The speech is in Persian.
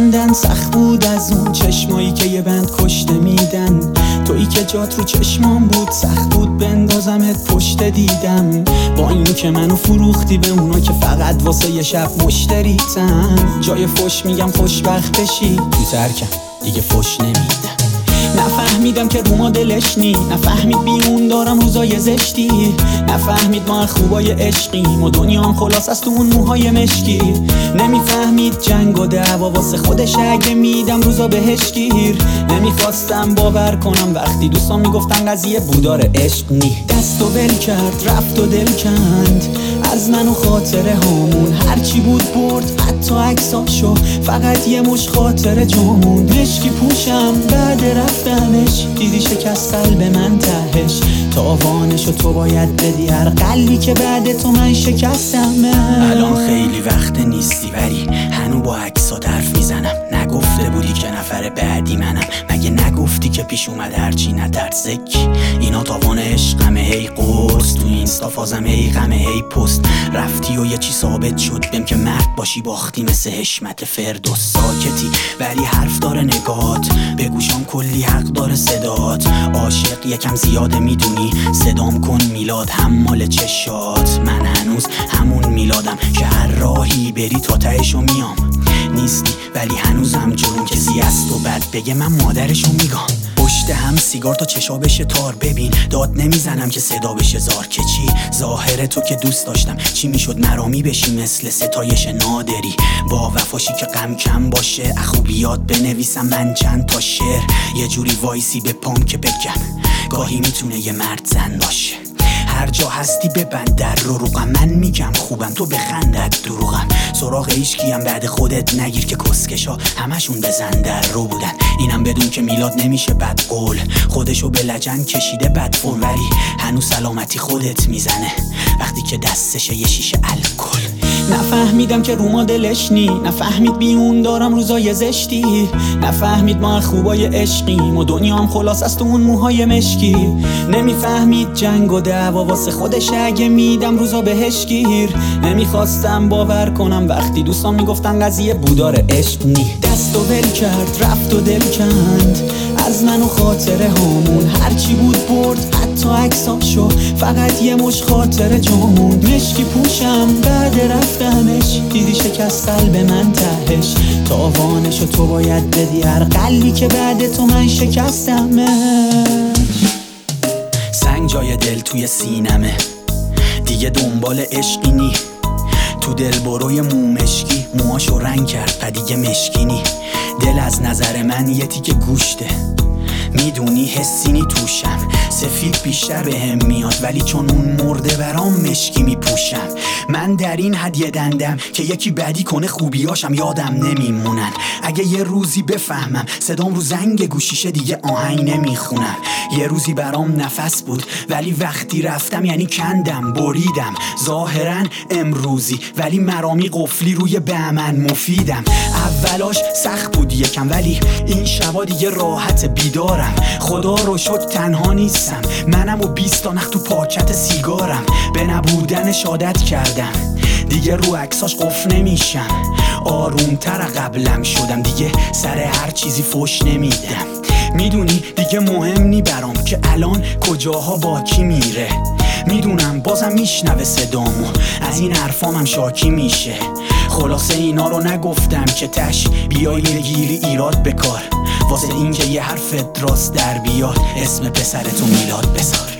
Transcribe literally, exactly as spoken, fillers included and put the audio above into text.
خوندن سخت بود از اون چشمایی که یه بند کشته میدن. تویی که جات رو چشمام بود سخت بود بندازمت پشت دیدم. با این که منو فروختی به اونا که فقط واسه یه شب مشتریتن. جای فش میگم خوشبخت بشی تو ترکم دیگه فش نمیدم. نفهمیدم که رو ما دلش نی، نفهمید بیرون دارم روزای زشتی، نفهمید ما خوبای عشقیم و دنیام خلاص از تو اون موهای مشکی. نمیفهمید جنگ و دعوا واسه خودش اگه میدم روزا بهش گیر. نمیخواستم باور کنم وقتی دوستان میگفتن قضیه بودار عشق نی. دست و ول کرد رفت و دل کند از من و خاطره هامون. هرچی بود برد حتی عکساشو، فقط یه مش خاطره جامون. مشکی پوشم بعد رفتنش، دیدی شکست قلب من تهش. تاوانشو تو باید بدی هر قلبی که بعد تو من شکستمه. الان خیلی وقت نیستی ولی هنو با عکسات حرف میزنم. نگفته بودی که نفر بعدی منم؟ مگه نگفتی که پیش اومد هرچی نترسک؟ اینا تاوان عشقمه هی قرص، تو اینستا فازم هی غمه هی پست. رفتی و یه چی ثابت شد بهم که مرد باشی باختی مثل حشمت فردوس. ساکتی ولی حرف داره نگات، به گوشام کلی حق داره صدات. عاشق یکم زیاده میدونی، صدام کن میلاد حمال چشات. من هنوز همون میلادم که هر راهی بری تا تهشو میام. نیستی ولی هنوزم جلوم کسی از تو بد بگه من مادرشو میگم. پشت هم سیگار تا چشا بشه تار، ببین داد نمیزنم که صدا بشه زار. که چی ظاهر تو که دوست داشتم، چی میشد مرامی بشی مثل ستایش نادری. با وفاشی که غم کم باشه، اخوبیات بنویسم من چند تا شعر. یه جوری وایسی به پام که بگم گاهی میتونه یه مرد زن باشه. هر جا هستی ببند در رو روغم، من میگم خوبم تو بخندت دروغم. سراغ هیچکیم بعد خودت نگیر که کسکشا همشون بزن در رو بودن. اینم بدون که میلاد نمیشه بد قول، خودشو به لجن کشیده بدفون. ولی هنوز سلامتی خودت میزنه وقتی که دستشه یه شیشه الکل. نفهمیدم که رو ما دلش نی، نفهمید بیون دارم روزای زشتی، نفهمید ما خوبای عشقیم و دنیام خلاص از تو اون موهای مشکی. نمیفهمید جنگ و دعوا واسه خودش اگه میدم روزا بهش گیر. نمیخواستم باور کنم وقتی دوستان میگفتن قضیه بودار عشق نی. دست و ول کرد رفت و دل کند از من و خاطره هامون. هرچی بود برد حتی عکساشو، فقط یه مش خاطره جامون. مشکی پوشم بعد رفتنش، دیدی شکست قلب من تهش. تاوانشو تو باید بدی هر قلبی که بعد تو من شکستمش. سنگ جای دل توی سینمه، دیگه دنبال عشقی نی. تو دل بروی مومشکی، موهاشو رنگ کرد پدیگه مشکینی. دل از نظر من یه تیکه گوشته، میدونی حسینی توشم. سفید بیشتر به هم میاد ولی چون اون مرده برام مشکی میپوشم. من در این حد دندم که یکی بدی کنه خوبیاشم یادم نمیمونن. اگه یه روزی بفهمم صدام رو زنگ گوشیشه دیگه آهنگ نمیخونم. یه روزی برام نفس بود ولی وقتی رفتم یعنی کندم بریدم. ظاهرا امروزی ولی مرامی قفلی روی بهمن مفیدم. اولاش سخت بود یکم ولی این شبا دیگه راحت بیدارم. خدا رو شکر تنها نیستم، منم و بیست تا نخ تو پاکت سیگارم. به نبودنش عادت کردم دیگه رو عکساش قفل نمیشم. آرومتر قبلم شدم دیگه سر هر چیزی فوش نمیدم. میدونی دیگه مهم نی برام که الان کجاها با کی میره. میدونم بازم میشنوه صدامو، از این حرفامم شاکی میشه. خلاصه اینا رو نگفتم که تش بیای بگیری ایراد بکار. واسه این که یه حرفت راست در بیاد اسم پسرتو میلاد بذار.